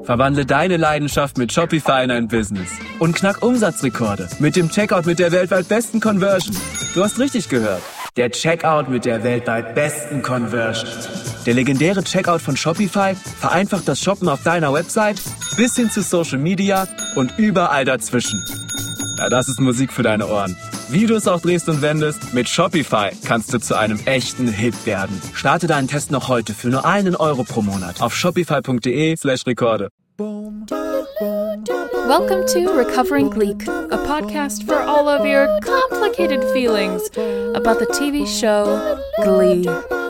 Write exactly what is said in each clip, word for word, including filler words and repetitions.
Verwandle deine Leidenschaft mit Shopify in ein Business und knack Umsatzrekorde mit dem Checkout mit der weltweit besten Conversion. Du hast richtig gehört. Der Checkout mit der weltweit besten Conversion. Der legendäre Checkout von Shopify vereinfacht das Shoppen auf deiner Website bis hin zu Social Media und überall dazwischen. Ja, das ist Musik für deine Ohren. Wie du es auch drehst und wendest, mit Shopify kannst du zu einem echten Hit werden. Starte deinen Test noch heute für nur einen Euro pro Monat auf shopify.de slash Rekorde. Welcome to Recovering Gleek, a podcast for all of your complicated feelings about the T V show Glee.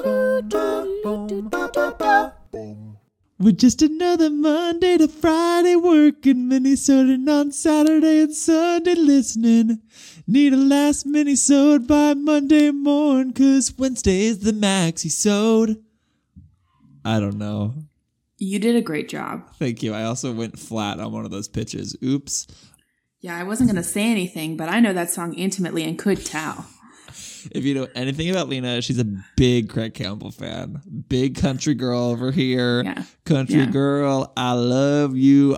With just another Monday to Friday working, Minnesota on Saturday and Sunday listening. Need a last mini-sode by Monday morning, cause Wednesday is the maxi-sode. I don't know. You did a great job. Thank you. I also went flat on one of those pitches. Oops. Yeah, I wasn't going to say anything, but I know that song intimately and could tell. If you know anything about Lena, she's a big Craig Campbell fan. Big country girl over here. Yeah. Country yeah. girl, I love you.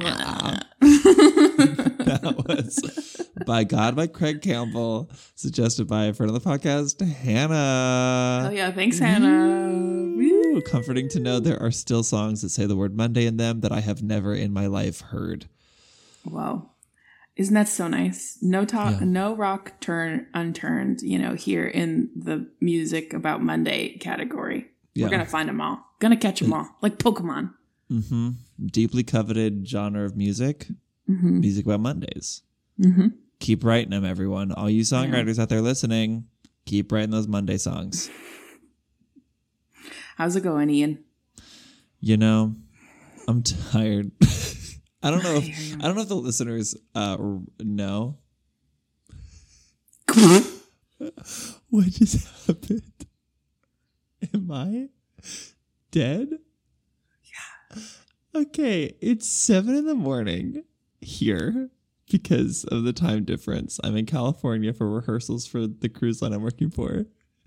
That was By God by Craig Campbell, suggested by a friend of the podcast, Hannah. Oh yeah, thanks, Hannah. Woo. Comforting to know there are still songs that say the word Monday in them that I have never in my life heard. Wow. Isn't that so nice? No talk, Yeah. no rock turn unturned, you know, here in the music about Monday category. Yeah. We're going to find them all. Going to catch them all. Like Pokemon. Mm-hmm. Deeply coveted genre of music. Mm-hmm. Music about Mondays. Mm-hmm. Keep writing them, everyone. All you songwriters yeah. out there listening, keep writing those Monday songs. How's it going, Ian? You know, I'm tired. I don't know if I don't know if the listeners uh, know. What just happened? Am I dead? Yeah. Okay, it's seven in the morning here because of the time difference. I'm in California for rehearsals for the cruise line I'm working for.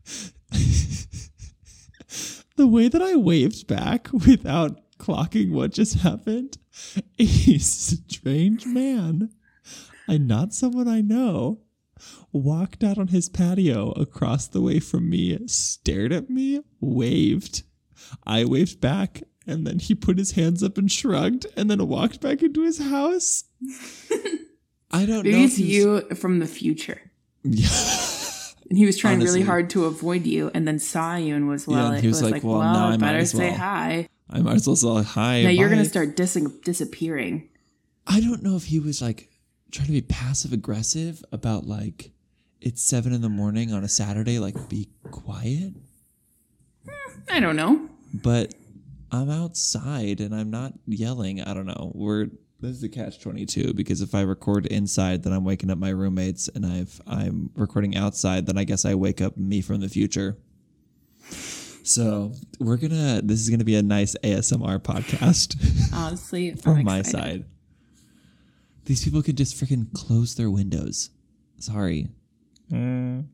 The way that I waved back without clocking what just happened, a strange man, and not someone I know, walked out on his patio across the way from me, stared at me, waved. I waved back, and then he put his hands up and shrugged, and then walked back into his house. I don't Maybe know. it's you from the future. Yeah. And he was trying Honestly. really hard to avoid you, and then saw you and was, well, Yeah, and he was, was like, like, well, well, now I I might better as say well. hi. I might as well say hi. Now you're bye. going to start dis- disappearing. I don't know if he was like trying to be passive aggressive about like it's seven in the morning on a Saturday, like be quiet. I don't know. But I'm outside and I'm not yelling. I don't know. We're this is a catch twenty-two because if I record inside, then I'm waking up my roommates, and I've I'm recording outside, then I guess I wake up me from the future. So we're gonna. This is gonna be a nice A S M R podcast. Honestly, from I'm my excited. side. These people could just freaking close their windows. Sorry. Mm.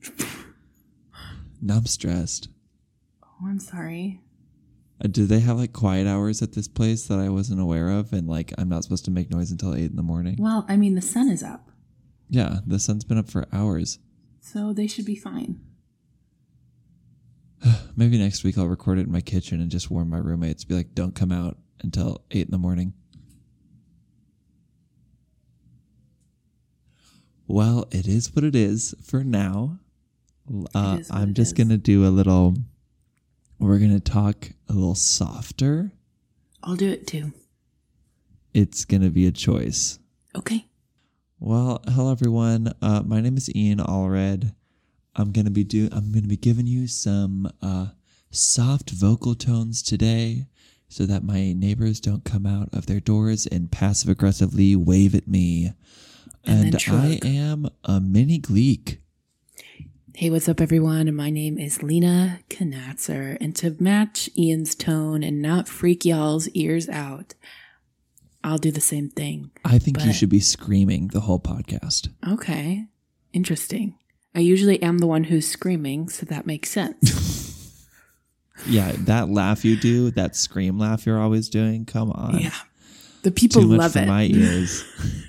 Now I'm stressed. Oh, I'm sorry. Uh, do they have like quiet hours at this place that I wasn't aware of? And like I'm not supposed to make noise until eight in the morning? Well, I mean, the sun is up, Yeah, the sun's been up for hours. so they should be fine. Maybe next week I'll record it in my kitchen and just warn my roommates. Be like, don't come out until eight in the morning. Well, it is what it is for now. Uh, is what I'm it just is. going to do a little, we're going to talk a little softer. I'll do it too. It's going to be a choice. Okay. Well, hello everyone. Uh, my name is Ian Allred. I'm going to be do I'm going to be giving you some uh, soft vocal tones today so that my neighbors don't come out of their doors and passive aggressively wave at me. And And, then I shrug. am a mini gleek. Hey, what's up, everyone? My name is Lena Knatzer, and to match Ian's tone and not freak y'all's ears out, I'll do the same thing. I think you But- should be screaming the whole podcast. Okay. Interesting. I usually am the one who's screaming, so that makes sense. Yeah, that laugh you do, that scream laugh you're always doing. Come on. Yeah. The people Too much love for it. my ears.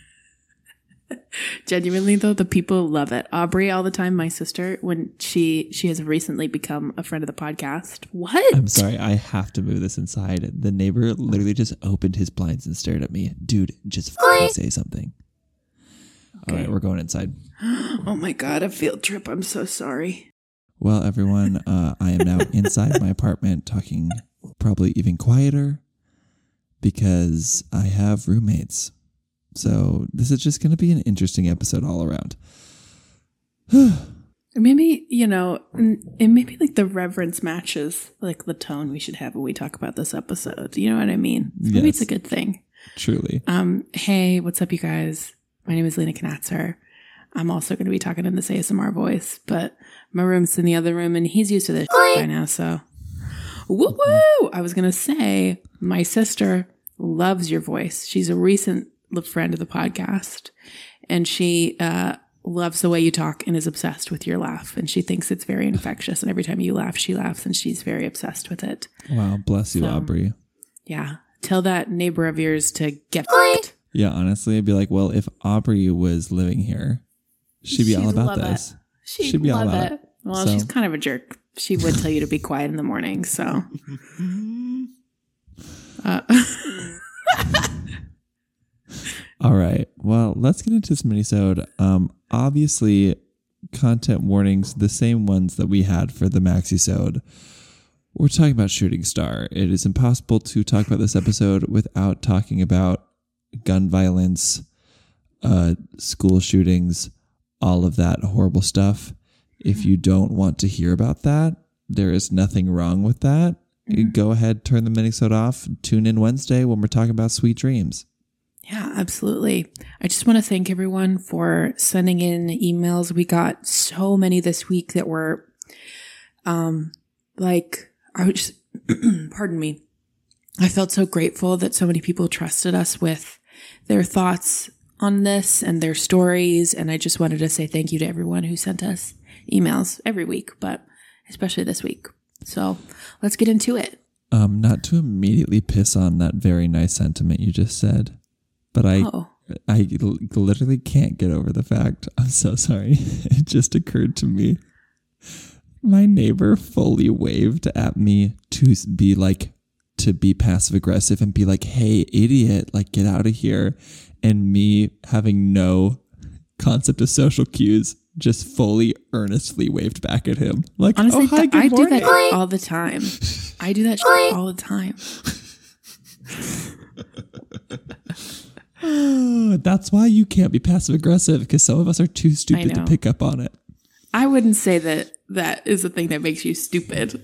Genuinely though, the people love it. Aubrey all the time, my sister, when she she has recently become a friend of the podcast. What? I'm sorry, I have to move this inside. The neighbor literally just opened his blinds and stared at me. Dude, just f- say something. Okay. All right, we're going inside. Oh my God, a field trip. I'm so sorry. Well, everyone, uh, I am now inside my apartment talking probably even quieter because I have roommates. So this is just going to be an interesting episode all around. Maybe, you know, and maybe like the reverence matches like the tone we should have when we talk about this episode. You know what I mean? So maybe Yes. it's a good thing. Truly. Um, hey, what's up, you guys? My name is Lena Knatzer. I'm also going to be talking in this A S M R voice, but my room's in the other room and he's used to this by now, so woo woo! I was going to say, my sister loves your voice. She's a recent friend of the podcast, and she uh, loves the way you talk and is obsessed with your laugh, and she thinks it's very infectious, and every time you laugh, she laughs, and she's very obsessed with it. Wow, bless you, So, Aubrey. Yeah. Tell that neighbor of yours to get it. Yeah, honestly, I'd be like, well, if Aubrey was living here, she'd be all about love this. It. She'd, She'd be all love about it. it. Well, So- she's kind of a jerk. She would tell you to be quiet in the morning, so. Uh, All right. Well, let's get into this minisode. Um, obviously, content warnings, the same ones that we had for the maxi-sode. We're talking about Shooting Star. It is impossible to talk about this episode without talking about gun violence, uh, school shootings, all of that horrible stuff. If you don't want to hear about that, there is nothing wrong with that. Mm-hmm. Go ahead, turn the minisode off. Tune in Wednesday when we're talking about Sweet Dreams. Yeah, absolutely. I just want to thank everyone for sending in emails. We got so many this week that were, um, like, I was just, pardon me. I felt so grateful that so many people trusted us with their thoughts on this and their stories. And I just wanted to say thank you to everyone who sent us emails every week, but especially this week. So let's get into it. Um, not to immediately piss on that very nice sentiment you just said, but I, Oh. I l- literally can't get over the fact. I'm so sorry. It just occurred to me. My neighbor fully waved at me to be like, to be passive aggressive and be like, hey, idiot, like get out of here. And me having no concept of social cues, just fully earnestly waved back at him. Like, Honestly, oh, hi, th- good I do morning. that all the time. I do that shit all the time. Oh, that's why you can't be passive aggressive, because some of us are too stupid to know. pick up on it. I wouldn't say that that is the thing that makes you stupid.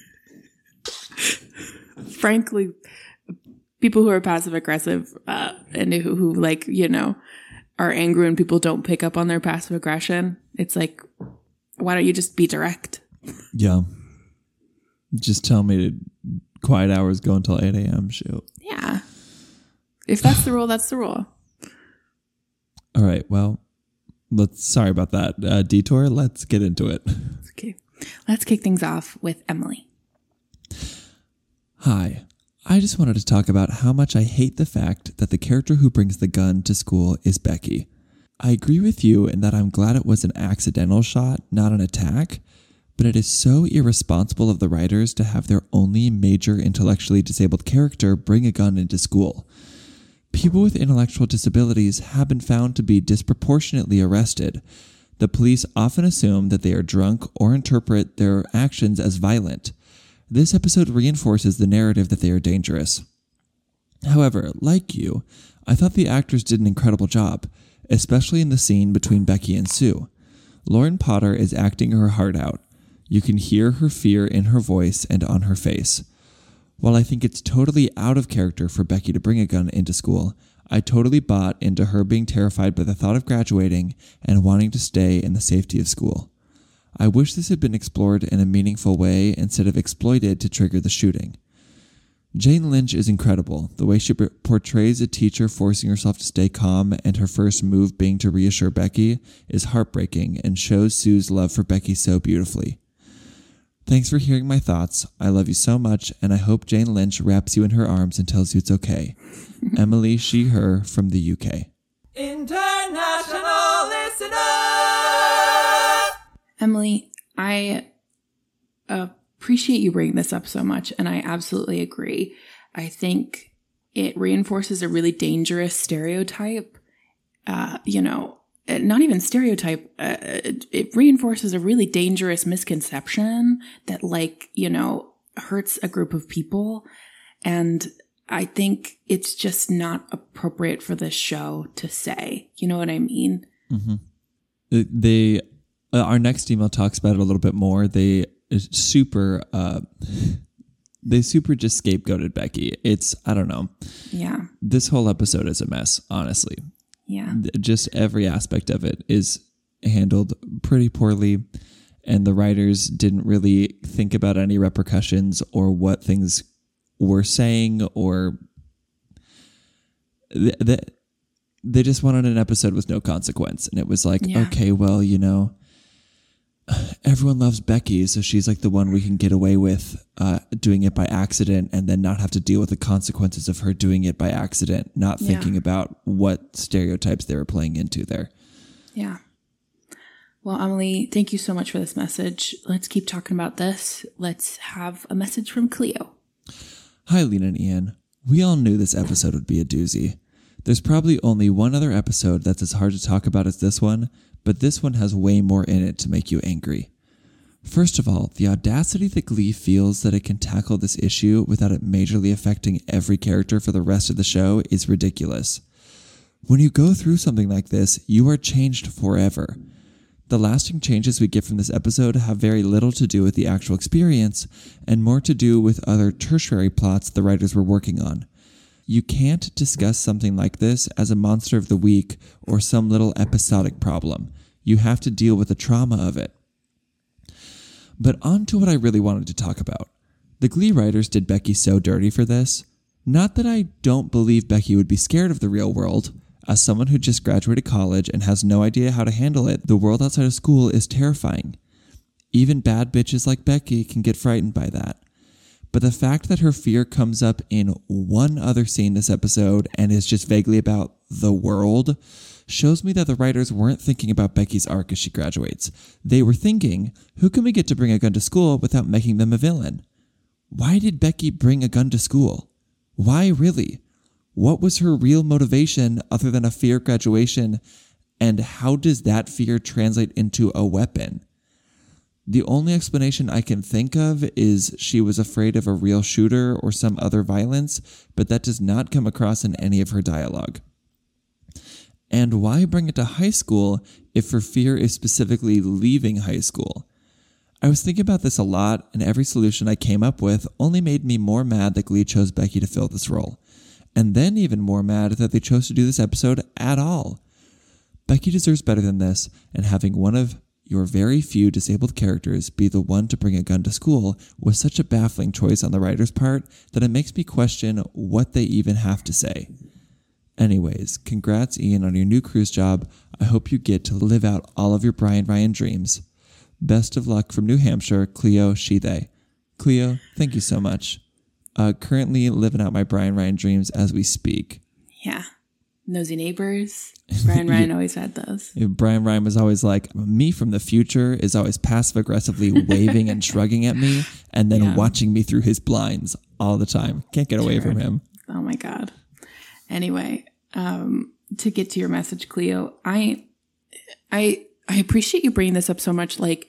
Frankly, people who are passive aggressive uh, and who, who, like, you know, are angry when people don't pick up on their passive aggression, it's like, why don't you just be direct? Yeah. Just tell me to quiet hours go until eight a.m. Shoot. Yeah. If that's the rule, that's the rule. All right. Well, let's, sorry about that uh, detour. Let's get into it. Okay. Let's kick things off with Emily. Hi. I just wanted to talk about how much I hate the fact that the character who brings the gun to school is Becky. I agree with you in that I'm glad it was an accidental shot, not an attack, but it is so irresponsible of the writers to have their only major intellectually disabled character bring a gun into school. People with intellectual disabilities have been found to be disproportionately arrested. The police often assume that they are drunk or interpret their actions as violent. This episode reinforces the narrative that they are dangerous. However, like you, I thought the actors did an incredible job, especially in the scene between Becky and Sue. Lauren Potter is acting her heart out. You can hear her fear in her voice and on her face. While I think it's totally out of character for Becky to bring a gun into school, I totally bought into her being terrified by the thought of graduating and wanting to stay in the safety of school. I wish this had been explored in a meaningful way instead of exploited to trigger the shooting. Jane Lynch is incredible. The way she portrays a teacher forcing herself to stay calm and her first move being to reassure Becky is heartbreaking and shows Sue's love for Becky so beautifully. Thanks for hearing my thoughts. I love you so much, and I hope Jane Lynch wraps you in her arms and tells you it's okay. Emily, she, her, from the U K. International listener! Emily, I appreciate you bringing this up so much, and I absolutely agree. I think it reinforces a really dangerous stereotype. Uh, you know, not even stereotype. Uh, it, it reinforces a really dangerous misconception that, like, you know, hurts a group of people. And I think it's just not appropriate for this show to say. You know what I mean? Mm-hmm. They, uh, our next email talks about it a little bit more. They super, uh, they super just scapegoated Becky. It's, I don't know. Yeah. This whole episode is a mess, honestly. Yeah. Just every aspect of it is handled pretty poorly, and the writers didn't really think about any repercussions or what things were saying, or th- th- they just wanted an episode with no consequence. And it was like, yeah. okay, well, you know, everyone loves Becky, so she's like the one we can get away with uh, doing it by accident and then not have to deal with the consequences of her doing it by accident, not thinking yeah. about what stereotypes they were playing into there. Yeah. Well, Emily, thank you so much for this message. Let's keep talking about this. Let's have a message from Cleo. Hi, Lena and Ian. We all knew this episode would be a doozy. There's probably only one other episode that's as hard to talk about as this one, but this one has way more in it to make you angry. First of all, the audacity that Glee feels that it can tackle this issue without it majorly affecting every character for the rest of the show is ridiculous. When you go through something like this, you are changed forever. The lasting changes we get from this episode have very little to do with the actual experience and more to do with other tertiary plots the writers were working on. You can't discuss something like this as a monster of the week or some little episodic problem. You have to deal with the trauma of it. But on to what I really wanted to talk about. The Glee writers did Becky so dirty for this. Not that I don't believe Becky would be scared of the real world. As someone who just graduated college and has no idea how to handle it, the world outside of school is terrifying. Even bad bitches like Becky can get frightened by that. But the fact that her fear comes up in one other scene this episode and is just vaguely about the world shows me that the writers weren't thinking about Becky's arc as she graduates. They were thinking, who can we get to bring a gun to school without making them a villain? Why did Becky bring a gun to school? Why really? What was her real motivation other than a fear of graduation? And how does that fear translate into a weapon? The only explanation I can think of is she was afraid of a real shooter or some other violence, but that does not come across in any of her dialogue. And why bring it to high school if her fear is specifically leaving high school? I was thinking about this a lot, and every solution I came up with only made me more mad that Glee chose Becky to fill this role. And then even more mad that they chose to do this episode at all. Becky deserves better than this, and having one of your very few disabled characters be the one to bring a gun to school was such a baffling choice on the writer's part that it makes me question what they even have to say. Anyways, congrats Ian on your new cruise job. I hope you get to live out all of your Brian Ryan dreams. Best of luck from New Hampshire, Cleo, she, they. Cleo, thank you so much. Uh, currently living out my Brian Ryan dreams as we speak. Yeah. Nosy Neighbors. Brian Ryan yeah. always had those. Brian Ryan was always like, me from the future is always passive-aggressively waving and shrugging at me and then yeah. watching me through his blinds all the time. Can't get away True. from him. Oh, my God. Anyway, um, to get to your message, Cleo, I, I, I appreciate you bringing this up so much. Like,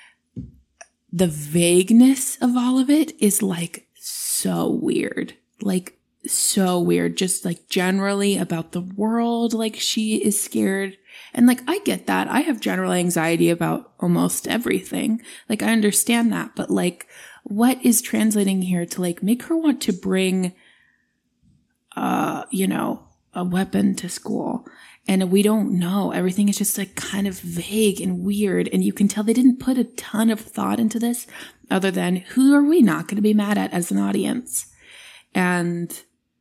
the vagueness of all of it is, like, so weird. Like, so weird. Just like generally about the world, like she is scared. And like, I get that. I have general anxiety about almost everything. Like, I understand that. But like, what is translating here to like make her want to bring, uh, you know, a weapon to school? And we don't know. Everything is just like kind of vague and weird. And you can tell they didn't put a ton of thought into this other than who are we not going to be mad at as an audience? And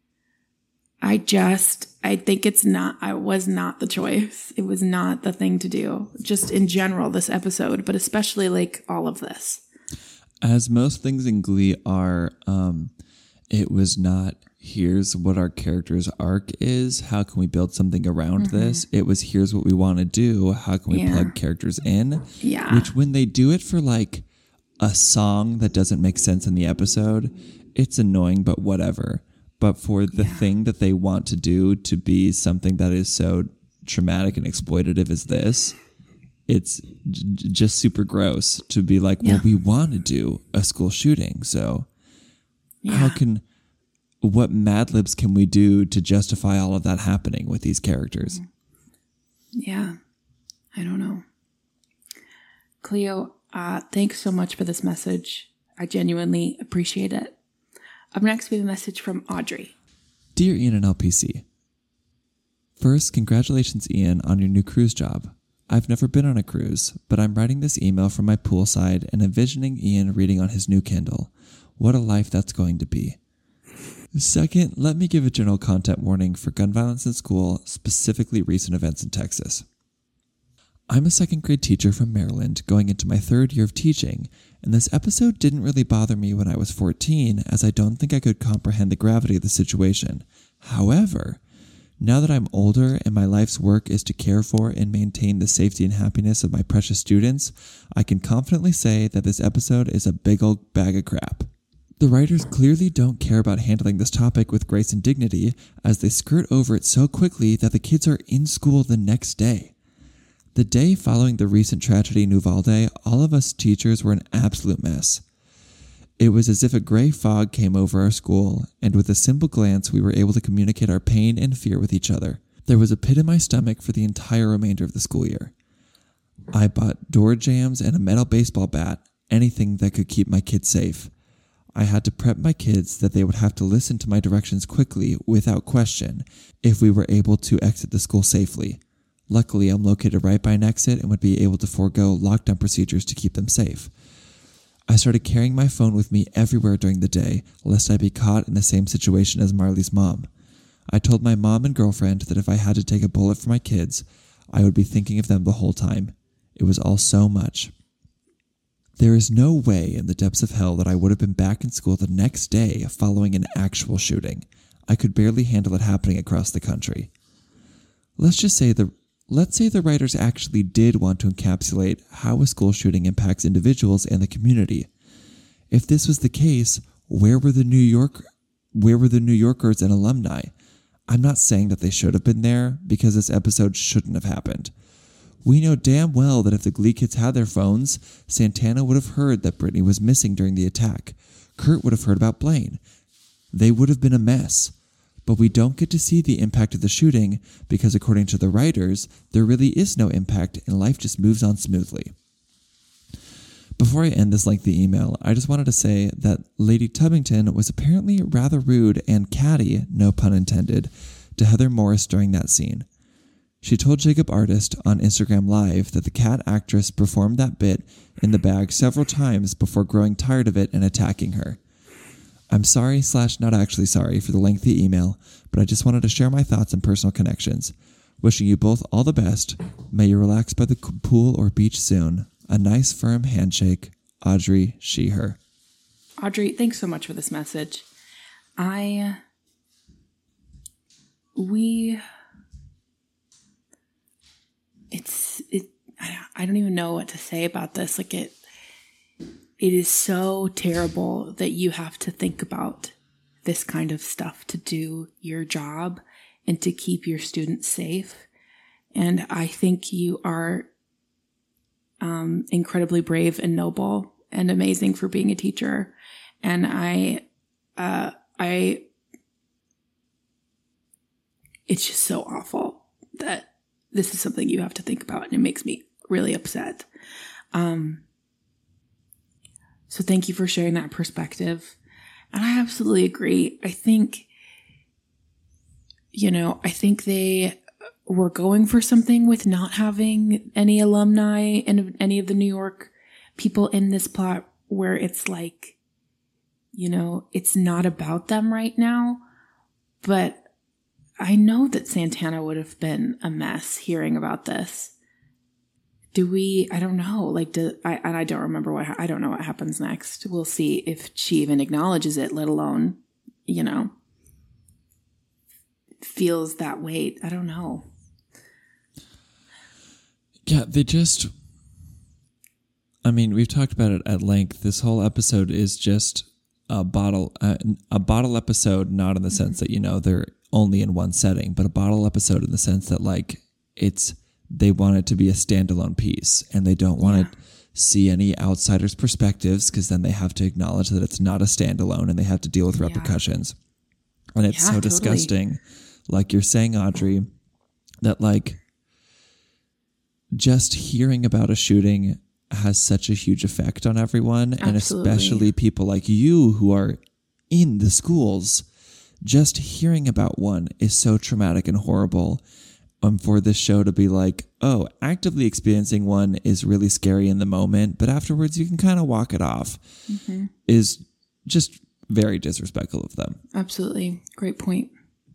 I just, I think it's not, I was not the choice. It was not the thing to do, just in general, this episode, but especially like all of this. As most things in Glee are, um, it was not, here's what our character's arc is. How can we build something around mm-hmm. this? It was, here's what we want to do. How can we yeah. plug characters in? Yeah. Which when they do it for like a song that doesn't make sense in the episode, it's annoying, but whatever. But for the yeah. thing that they want to do to be something that is so traumatic and exploitative as this, it's j- just super gross to be like, yeah. well, we want to do a school shooting. So yeah. how can, what Mad Libs can we do to justify all of that happening with these characters? Yeah. I don't know. Cleo, uh, thanks so much for this message. I genuinely appreciate it. Up next, we have a message from Audrey. Dear Ian and L P C, first, congratulations, Ian, on your new cruise job. I've never been on a cruise, but I'm writing this email from my poolside and envisioning Ian reading on his new Kindle. What a life that's going to be. Second, let me give a general content warning for gun violence in school, specifically recent events in Texas. I'm a second grade teacher from Maryland going into my third year of teaching, and this episode didn't really bother me when I was fourteen, as I don't think I could comprehend the gravity of the situation. However, now that I'm older and my life's work is to care for and maintain the safety and happiness of my precious students, I can confidently say that this episode is a big old bag of crap. The writers clearly don't care about handling this topic with grace and dignity, as they skirt over it so quickly that the kids are in school the next day. The day following the recent tragedy in Uvalde, all of us teachers were an absolute mess. It was as if a gray fog came over our school, and with a simple glance we were able to communicate our pain and fear with each other. There was a pit in my stomach for the entire remainder of the school year. I bought door jams and a metal baseball bat, anything that could keep my kids safe. I had to prep my kids that they would have to listen to my directions quickly, without question, if we were able to exit the school safely. Luckily, I'm located right by an exit and would be able to forego lockdown procedures to keep them safe. I started carrying my phone with me everywhere during the day, lest I be caught in the same situation as Marley's mom. I told my mom and girlfriend that if I had to take a bullet for my kids, I would be thinking of them the whole time. It was all so much. There is no way in the depths of hell that I would have been back in school the next day following an actual shooting. I could barely handle it happening across the country. Let's just say the Let's say the writers actually did want to encapsulate how a school shooting impacts individuals and the community. If this was the case, where were the New York, where were the New Yorkers and alumni? I'm not saying that they should have been there, because this episode shouldn't have happened. We know damn well that if the Glee kids had their phones, Santana would have heard that Brittany was missing during the attack. Kurt would have heard about Blaine. They would have been a mess. But we don't get to see the impact of the shooting because, according to the writers, there really is no impact and life just moves on smoothly. Before I end this lengthy email, I just wanted to say that Lady Tubbington was apparently rather rude and catty, no pun intended, to Heather Morris during that scene. She told Jacob Artist on Instagram Live that the cat actress performed that bit in the bag several times before growing tired of it and attacking her. I'm sorry slash not actually sorry for the lengthy email, but I just wanted to share my thoughts and personal connections. Wishing you both all the best. May you relax by the pool or beach soon. A nice firm handshake. Audrey, she, her. Audrey, thanks so much for this message. I, we, it's, it, I don't even know what to say about this. Like it, It is so terrible that you have to think about this kind of stuff to do your job and to keep your students safe. And I think you are um, incredibly brave and noble and amazing for being a teacher. And I, uh, I, it's just so awful that this is something you have to think about, and it makes me really upset. Um, So thank you for sharing that perspective. And I absolutely agree. I think, you know, I think they were going for something with not having any alumni and any of the New York people in this plot, where it's like, you know, it's not about them right now. But I know that Santana would have been a mess hearing about this. do we, I don't know, like, do, I, and I don't remember what, I don't know what happens next. We'll see if she even acknowledges it, let alone, you know, feels that weight. I don't know. Yeah, they just, I mean, we've talked about it at length. This whole episode is just a bottle, uh, a bottle episode, not in the sense that, you know, they're only in one setting, but a bottle episode in the sense that, like, it's, they want it to be a standalone piece and they don't want yeah. to see any outsiders' perspectives, because then they have to acknowledge that it's not a standalone and they have to deal with repercussions. Yeah. And it's yeah, so totally. disgusting. Like you're saying, Audrey, that, like, just hearing about a shooting has such a huge effect on everyone. Absolutely. And especially people like you who are in the schools. Just hearing about one is so traumatic and horrible. Um, for this show to be like, oh, actively experiencing one is really scary in the moment, but afterwards you can kind of walk it off, mm-hmm. is just very disrespectful of them. Absolutely. Great point.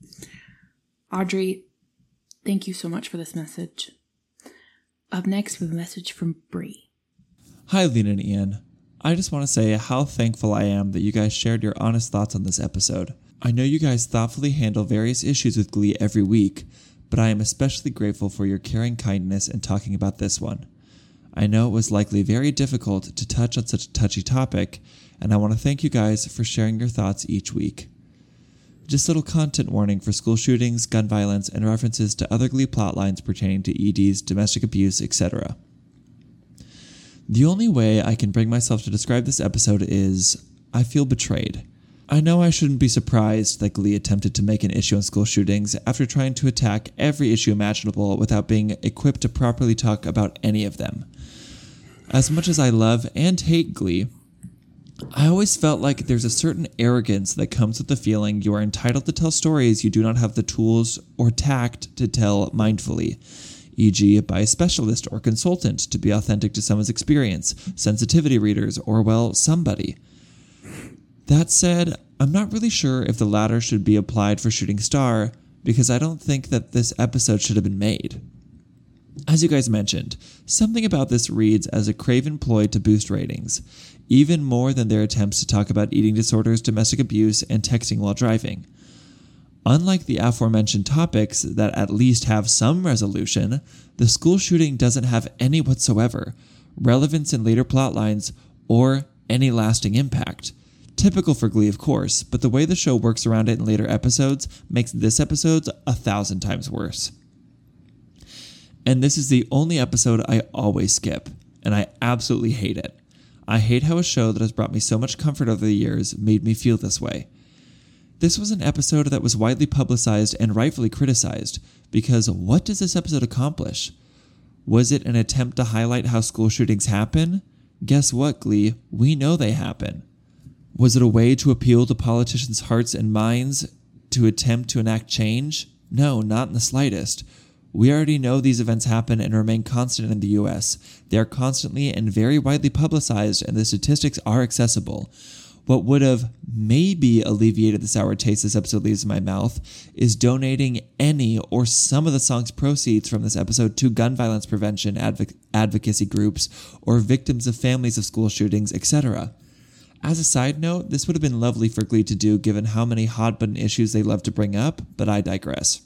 Audrey, thank you so much for this message. Up next, we have a message from Bree. Hi, Lena and Ian. I just want to say how thankful I am that you guys shared your honest thoughts on this episode. I know you guys thoughtfully handle various issues with Glee every week, but I am especially grateful for your caring kindness in talking about this one. I know it was likely very difficult to touch on such a touchy topic, and I want to thank you guys for sharing your thoughts each week. Just a little content warning for school shootings, gun violence, and references to other Glee plotlines pertaining to E Ds, domestic abuse, et cetera. The only way I can bring myself to describe this episode is, I feel betrayed. I know I shouldn't be surprised that Glee attempted to make an issue on school shootings after trying to attack every issue imaginable without being equipped to properly talk about any of them. As much as I love and hate Glee, I always felt like there's a certain arrogance that comes with the feeling you are entitled to tell stories you do not have the tools or tact to tell mindfully, for example by a specialist or consultant to be authentic to someone's experience, sensitivity readers, or, well, somebody. That said, I'm not really sure if the latter should be applied for Shooting Star, because I don't think that this episode should have been made. As you guys mentioned, something about this reads as a craven ploy to boost ratings, even more than their attempts to talk about eating disorders, domestic abuse, and texting while driving. Unlike the aforementioned topics that at least have some resolution, the school shooting doesn't have any whatsoever, relevance in later plotlines, or any lasting impact. Typical for Glee, of course, but the way the show works around it in later episodes makes this episode a thousand times worse. And this is the only episode I always skip, and I absolutely hate it. I hate how a show that has brought me so much comfort over the years made me feel this way. This was an episode that was widely publicized and rightfully criticized, because what does this episode accomplish? Was it an attempt to highlight how school shootings happen? Guess what, Glee? We know they happen. Was it a way to appeal to politicians' hearts and minds to attempt to enact change? No, not in the slightest. We already know these events happen and remain constant in the U S. They are constantly and very widely publicized, and the statistics are accessible. What would have maybe alleviated the sour taste this episode leaves in my mouth is donating any or some of the song's proceeds from this episode to gun violence prevention advoc- advocacy groups or victims of families of school shootings, et cetera. As a side note, this would have been lovely for Glee to do given how many hot-button issues they love to bring up, but I digress.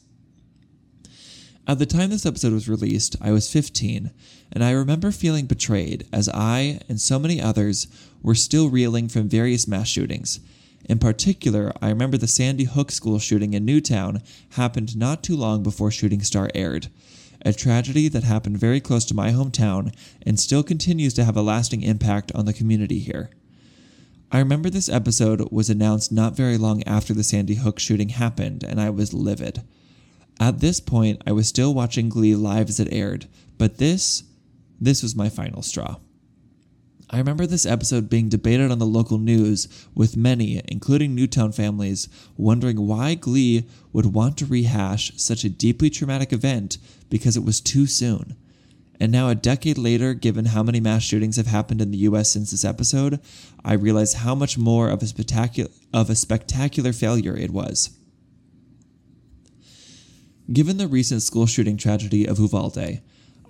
At the time this episode was released, I was fifteen, and I remember feeling betrayed as I, and so many others, were still reeling from various mass shootings. In particular, I remember the Sandy Hook school shooting in Newtown happened not too long before Shooting Star aired, a tragedy that happened very close to my hometown and still continues to have a lasting impact on the community here. I remember this episode was announced not very long after the Sandy Hook shooting happened, and I was livid. At this point, I was still watching Glee live as it aired, but this, this was my final straw. I remember this episode being debated on the local news, with many, including Newtown families, wondering why Glee would want to rehash such a deeply traumatic event because it was too soon. And now a decade later, given how many mass shootings have happened in the U S since this episode, I realize how much more of a spectacular, of a spectacular failure it was. Given the recent school shooting tragedy of Uvalde,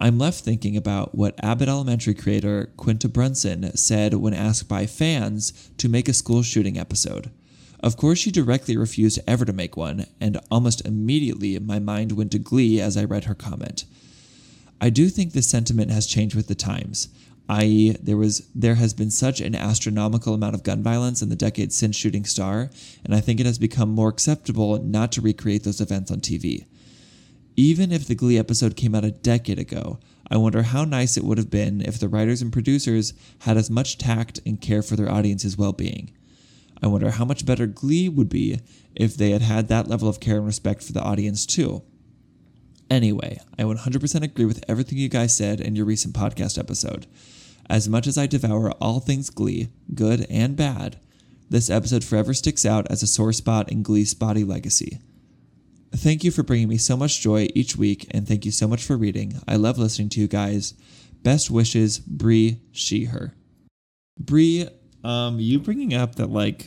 I'm left thinking about what Abbott Elementary creator Quinta Brunson said when asked by fans to make a school shooting episode. Of course, she directly refused ever to make one, and almost immediately my mind went to Glee as I read her comment. I do think the sentiment has changed with the times, that is, there was there has been such an astronomical amount of gun violence in the decades since Shooting Star, and I think it has become more acceptable not to recreate those events on T V. Even if the Glee episode came out a decade ago, I wonder how nice it would have been if the writers and producers had as much tact and care for their audience's well-being. I wonder how much better Glee would be if they had had that level of care and respect for the audience too. Anyway, I one hundred percent agree with everything you guys said in your recent podcast episode. As much as I devour all things Glee, good and bad, this episode forever sticks out as a sore spot in Glee's spotty legacy. Thank you for bringing me so much joy each week, and thank you so much for reading. I love listening to you guys. Best wishes, Bree, she, her. Bree, um, you bringing up that, like,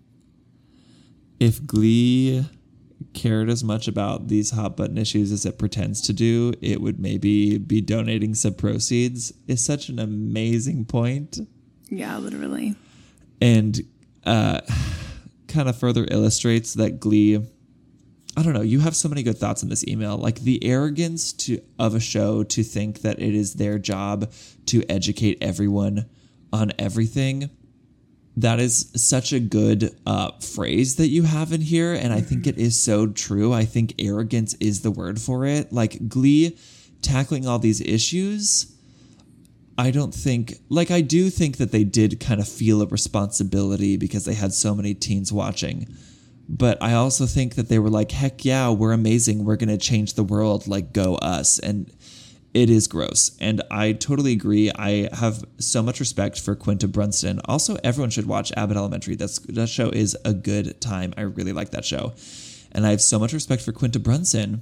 if Glee cared as much about these hot button issues as it pretends to do, it would maybe be donating some proceeds, is such an amazing point. Yeah, literally. And uh, kind of further illustrates that Glee... I don't know, you have so many good thoughts in this email. Like the arrogance to of a show to think that it is their job to educate everyone on everything. That is such a good uh, phrase that you have in here. And I think it is so true. I think arrogance is the word for it. Like Glee tackling all these issues. I don't think, like I do think that they did kind of feel a responsibility because they had so many teens watching. But I also think that they were like, heck yeah, we're amazing. We're going to change the world. Like, go us. And it is gross. And I totally agree. I have so much respect for Quinta Brunson. Also, everyone should watch Abbott Elementary. That's, that show is a good time. I really like that show. And I have so much respect for Quinta Brunson,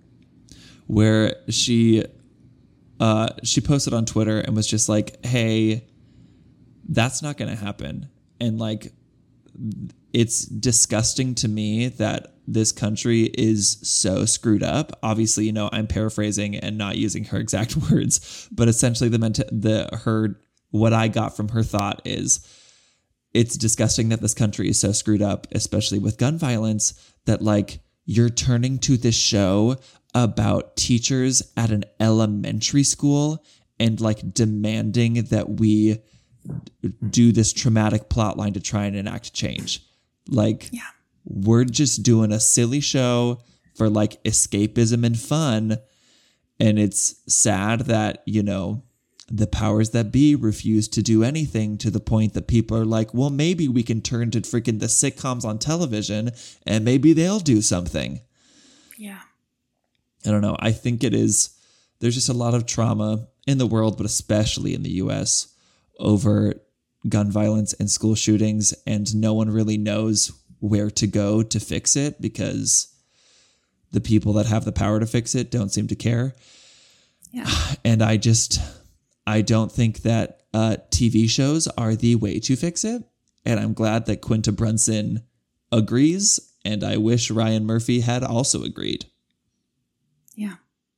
where she, uh, she posted on Twitter and was just like, hey, that's not going to happen. And like, it's disgusting to me that this country is so screwed up. Obviously, you know, I'm paraphrasing and not using her exact words, but essentially the ment- the her what I got from her thought is it's disgusting that this country is so screwed up, especially with gun violence, that like you're turning to this show about teachers at an elementary school and like demanding that we do this traumatic plot line to try and enact change. Like, yeah. We're just doing a silly show for like escapism and fun. And it's sad that, you know, the powers that be refuse to do anything, to the point that people are like, well, maybe we can turn to freaking the sitcoms on television and maybe they'll do something. Yeah. I don't know. I think it is, there's just a lot of trauma in the world, but especially in the U S over gun violence and school shootings, and no one really knows where to go to fix it because the people that have the power to fix it don't seem to care. Yeah. And I just, I don't think that uh, T V shows are the way to fix it. And I'm glad that Quinta Brunson agrees, and I wish Ryan Murphy had also agreed. Yeah.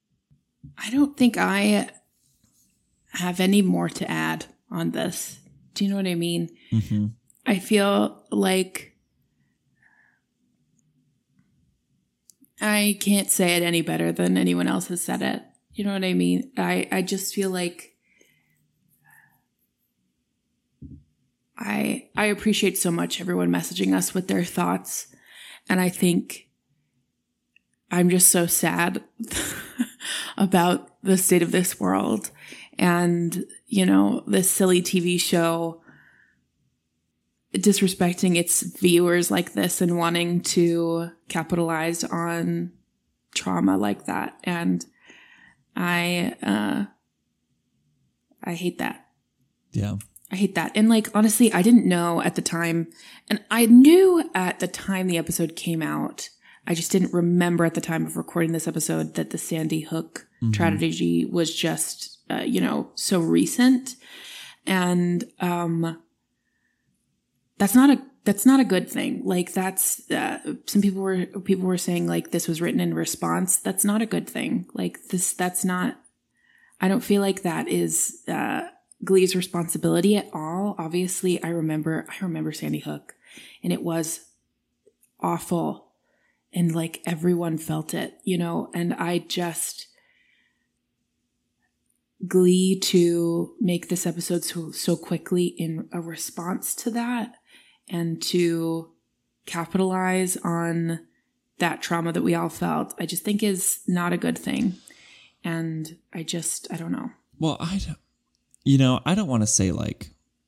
I don't think I have any more to add on this. Do you know what I mean? Mm-hmm. I feel like I can't say it any better than anyone else has said it. You know what I mean? I, I just feel like I I appreciate so much everyone messaging us with their thoughts. And I think I'm just so sad about the state of this world. And, you know, this silly T V show disrespecting its viewers like this and wanting to capitalize on trauma like that. And I, uh, I hate that. Yeah. I hate that. And like, honestly, I didn't know at the time, and I knew at the time the episode came out, I just didn't remember at the time of recording this episode that the Sandy Hook mm-hmm. tragedy was just, uh, you know, so recent. And, um, that's not a, that's not a good thing. Like that's, uh, some people were, people were saying like this was written in response. That's not a good thing. Like this, that's not, I don't feel like that is uh, Glee's responsibility at all. Obviously, I remember I remember Sandy Hook, and it was awful, and like everyone felt it, you know. And I just Glee to make this episode so so quickly in a response to that, and to capitalize on that trauma that we all felt, I just think is not a good thing. And I just, I don't know. Well, I don't, you know, I don't want to say like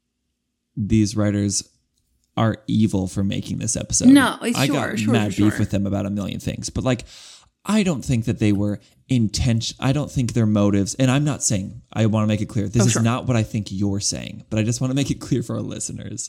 these writers are evil for making this episode. No, sure, I got sure, mad sure. beef with them about a million things, but like, I don't think that they were intention. I don't think their motives, and I'm not saying, I want to make it clear, this Oh, is sure. not what I think you're saying, but I just want to make it clear for our listeners.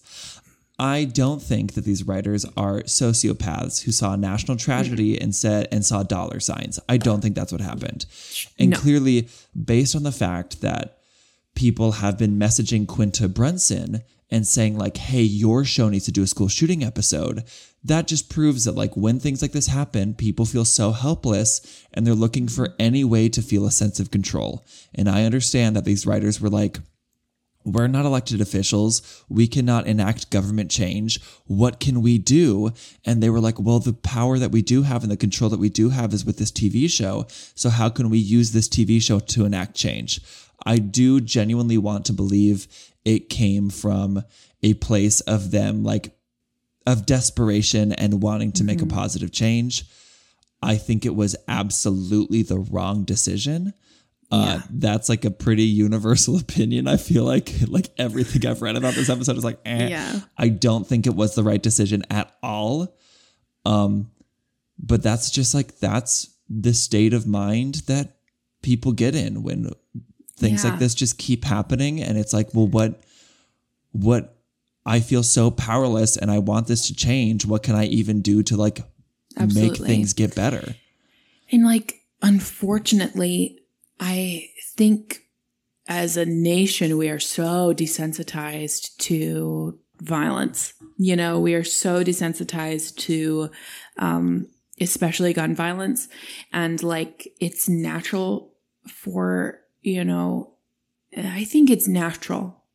I don't think that these writers are sociopaths who saw a national tragedy and said and saw dollar signs. I don't think that's what happened. And No. clearly, based on the fact that people have been messaging Quinta Brunson and saying like, hey, your show needs to do a school shooting episode, that just proves that like when things like this happen, people feel so helpless and they're looking for any way to feel a sense of control. And I understand that these writers were like, we're not elected officials. We cannot enact government change. What can we do? And they were like, well, the power that we do have and the control that we do have is with this T V show. So how can we use this T V show to enact change? I do genuinely want to believe it came from a place of them, like of desperation and wanting to mm-hmm. make a positive change. I think it was absolutely the wrong decision. Uh, yeah. That's like a pretty universal opinion. I feel like like everything I've read about this episode is like, eh. Yeah. I don't think it was the right decision at all. Um, but that's just like, that's the state of mind that people get in when things yeah. like this just keep happening. And it's like, well, what, what I feel so powerless and I want this to change. What can I even do to like Absolutely. make things get better? And like, unfortunately, I think as a nation, we are so desensitized to violence. You know, we are so desensitized to, um, especially gun violence. And like, it's natural for, you know, I think it's natural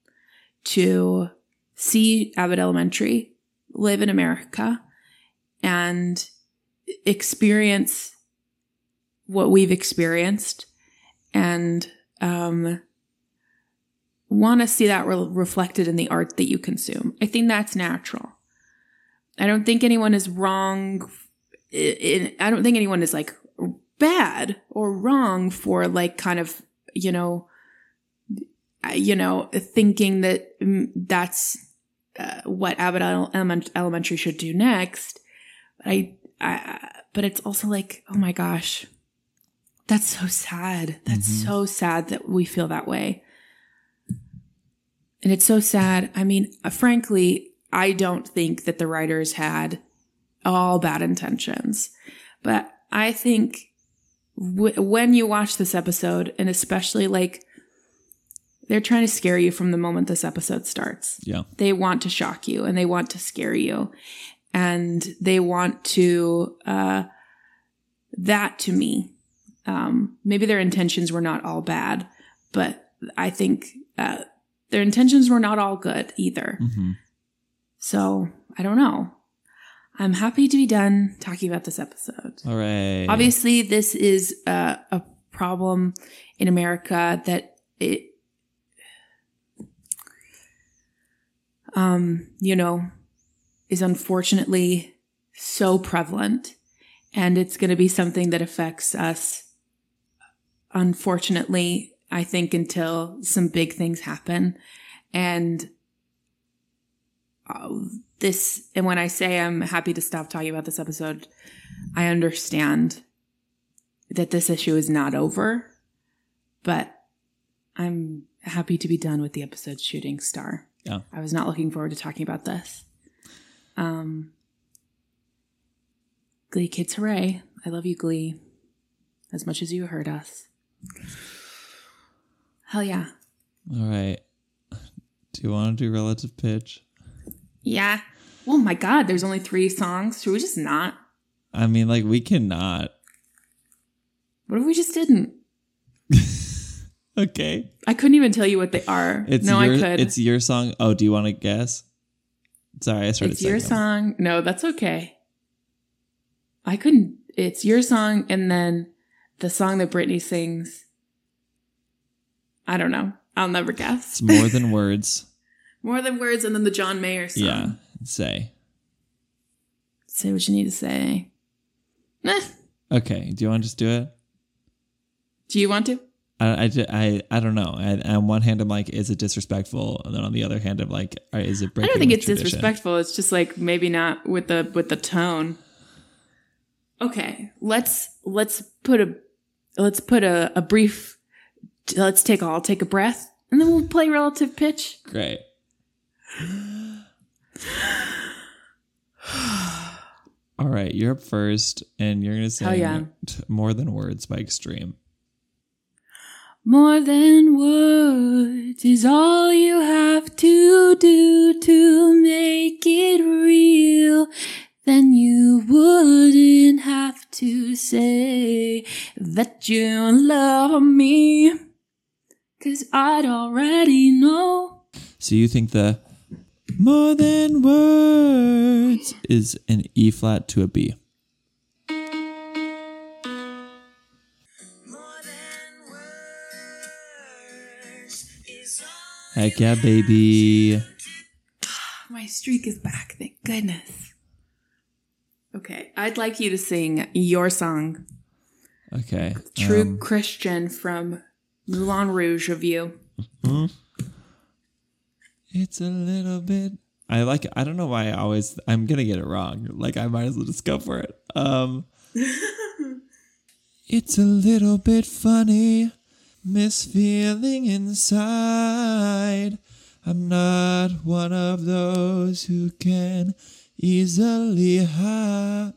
to see Abbott Elementary, live in America, and experience what we've experienced. And um, want to see that re- reflected in the art that you consume. I think that's natural. I don't think anyone is wrong. In, in, I don't think anyone is like bad or wrong for like kind of, you know, you know, thinking that mm, that's uh, what Abbott Element- Elementary should do next. But I, I, but it's also like, oh my gosh. That's so sad. That's mm-hmm. so sad that we feel that way. And it's so sad. I mean, uh, frankly, I don't think that the writers had all bad intentions. But I think w- when you watch this episode, and especially like, they're trying to scare you from the moment this episode starts. Yeah. They want to shock you and they want to scare you. And they want to, uh, that to me, Um, maybe their intentions were not all bad, but I think uh, their intentions were not all good either. Mm-hmm. So I don't know. I'm happy to be done talking about this episode. All right. Obviously, this is uh, a problem in America that it, um, you know, is unfortunately so prevalent, and it's going to be something that affects us. Unfortunately, I think until some big things happen. And uh, this, and when I say I'm happy to stop talking about this episode, I understand that this issue is not over, but I'm happy to be done with the episode Shooting Star. Yeah. I was not looking forward to talking about this. Um, Glee Kids, hooray. I love you, Glee, as much as you hurt us. Hell yeah. All right. Do you want to do relative pitch? Yeah. Oh my God, there's only three songs. Should we just not? I mean, like, we cannot. What if we just didn't? Okay. I couldn't even tell you what they are. It's no, your, I could. It's your song. Oh, do you want to guess? Sorry, I started It's your saying them. song. No, that's okay. I couldn't. It's your song, and then the song that Britney sings. I don't know. I'll never guess. It's More Than Words. More Than Words, and then the John Mayer song. Yeah. Say. Say what you need to say. Eh. Okay. Do you want to just do it? Do you want to? I, I, ju- I, I don't know. I, on one hand, I'm like, is it disrespectful? And then on the other hand, I'm like, uh, is it I breaking don't think with it's tradition? disrespectful. It's just like maybe not with the with the tone. Okay, let's let's put a let's put a, a brief. Let's take all take a breath, and then we'll play relative pitch. Great. All right, you're up first, and you're gonna sing Oh, yeah. More Than Words by Extreme. More than words is all you have to do to make it real. Then you wouldn't have to say that you love me, 'cause I'd already know. So you think the More Than Words is an E flat to a B? Heck yeah, baby. My streak is back, thank goodness. Okay, I'd like you to sing your song, Okay. True um, Christian from Moulin Rouge Review. It's a little bit. I like. I don't know why I always. I'm gonna get it wrong. Like I might as well just go for it. Um. It's a little bit funny, miss feeling inside. I'm not one of those who can easily hi-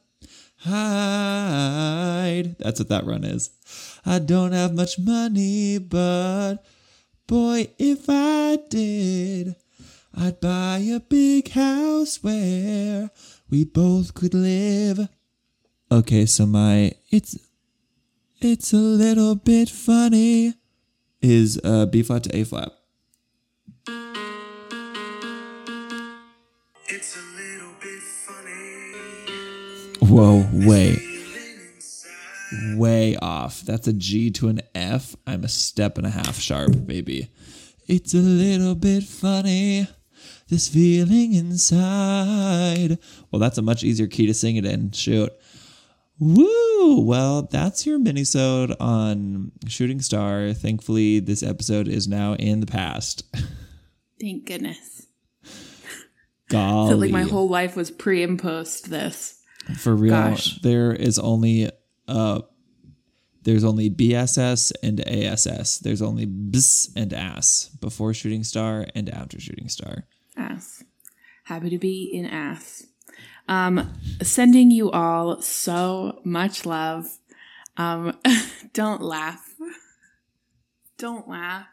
hide. That's what that run is. I don't have much money, but boy, if I did, I'd buy a big house where we both could live. Okay, so my it's it's a little bit funny is uh, B flat to A flat. It's a little bit funny. Whoa, way, way off. That's a G to an F. I'm a step and a half sharp, baby. It's a little bit funny, this feeling inside. Well, that's a much easier key to sing it in. Shoot. Woo! Well, that's your mini-sode on Shooting Star. Thankfully, this episode is now in the past. Thank goodness. Golly. I felt like my whole life was pre and post this. For real, Gosh. there is only uh, there's only B S S and A S S. There's only B S and ass before Shooting Star and after Shooting Star. Ass. Happy to be in ass. Um, sending you all so much love. Um, don't laugh. Don't laugh.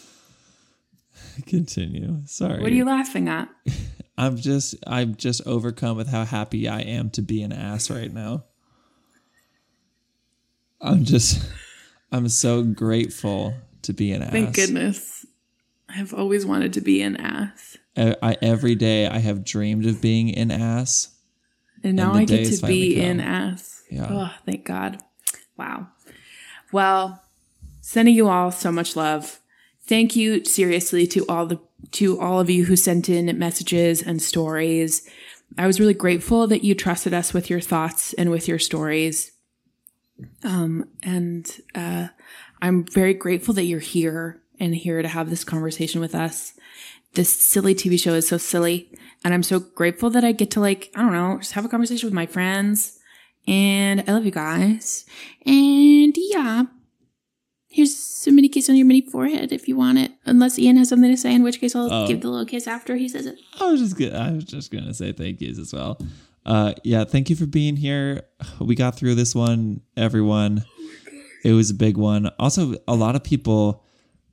Continue. Sorry. What are you laughing at? I'm just I'm just overcome with how happy I am to be an ass right now. I'm just I'm so grateful to be an ass. Thank goodness. I've always wanted to be an ass. I, I every day I have dreamed of being an ass. And now the I get days to be finally in come. ass. Yeah. Oh, thank God. Wow. Well, sending you all so much love. Thank you seriously to all the to all of you who sent in messages and stories. I was really grateful that you trusted us with your thoughts and with your stories. Um, and uh, I'm very grateful that you're here and here to have this conversation with us. This silly T V show is so silly. And I'm so grateful that I get to, like, I don't know, just have a conversation with my friends. And I love you guys. And yeah, here's some mini kiss on your mini forehead if you want it. Unless Ian has something to say, in which case I'll Oh. give the little kiss after he says it. I was just gonna, I was just gonna say thank yous as well. Uh, yeah, thank you for being here. We got through this one, everyone. It was a big one. Also, a lot of people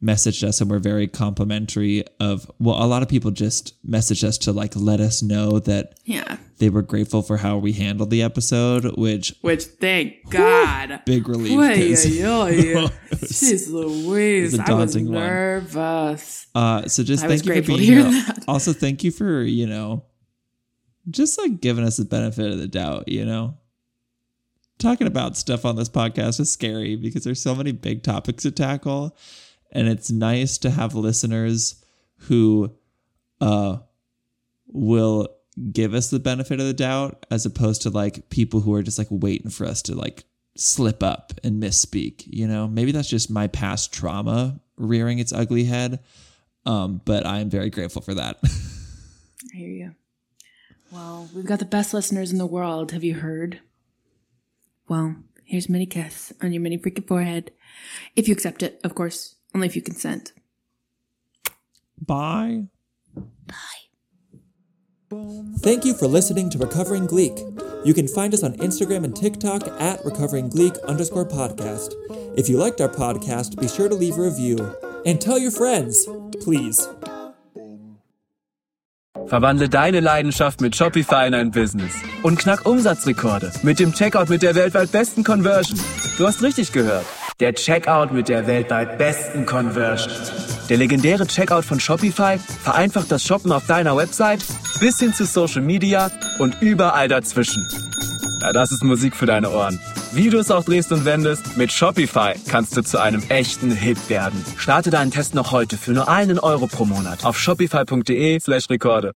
messaged us and were very complimentary of, well, a lot of people just messaged us to like let us know that Yeah. they were grateful for how we handled the episode, which Which, thank God. big relief. Oy, 'cause- oy, oy. It was- Jeez Louise. it was a I was daunting one. nervous. Uh, so just I was thank you for grateful to being hear here. that. Also, thank you for, you know, just like giving us the benefit of the doubt, you know. Talking about stuff on this podcast is scary because there's so many big topics to tackle. And it's nice to have listeners who uh, will give us the benefit of the doubt as opposed to like people who are just like waiting for us to like slip up and misspeak, you know. Maybe that's just my past trauma rearing its ugly head. Um, but I'm very grateful for that. I hear you. Well, we've got the best listeners in the world. Have you heard? Well, here's a mini kiss on your mini freaking forehead. If you accept it, of course. Only if you consent. Bye. Thank you for listening to Recovering Gleek. You can find us on Instagram and TikTok at Recovering Gleek underscore podcast. If you liked our podcast, be sure to leave a review. And tell your friends, please. Verwandle deine Leidenschaft mit Shopify in ein Business und knack Umsatzrekorde mit dem Checkout mit der weltweit besten Conversion. Du hast richtig gehört. Der Checkout mit der weltweit besten Conversion. Der legendäre Checkout von Shopify vereinfacht das Shoppen auf deiner Website bis hin zu Social Media und überall dazwischen. Ja, das ist Musik für deine Ohren. Wie du es auch drehst und wendest, mit Shopify kannst du zu einem echten Hit werden. Starte deinen Test noch heute für nur einen Euro pro Monat auf shopify punkt de slash Rekorde.